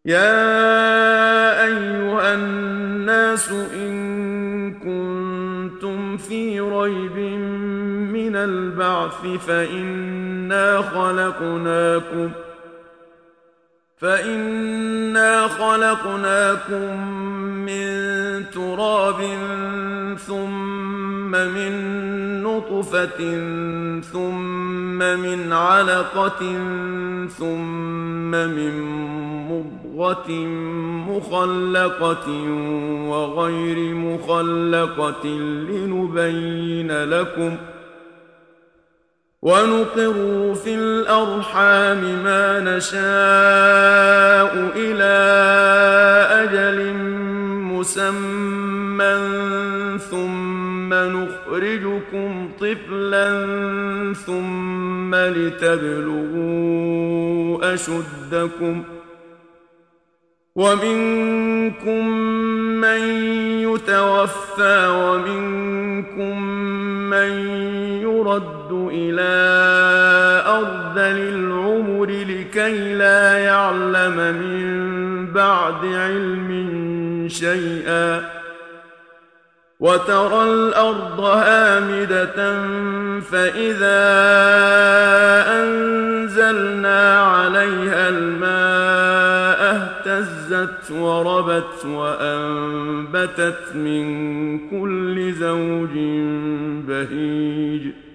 يا أيها الناس إن كنتم في ريب من البعث فإنا خلقناكم من تراب ثم من نطفة ثم من علقة ثم من مضغة مخلقة وغير مخلقة لنبين لكم ونقر في الأرحام ما نشاء إلى أجل مسمى ثم نخرجكم طفلا ثم لتبلغوا أشدكم ومنكم من يتوفى ومنكم من يرد إلى أرذل العمر لكي لا يعلم من بعد علم شيئا وترى الأرض هامدة فإذا أنزلنا عليها الماء اهتزت وربت وأنبتت من كل زوج بهيج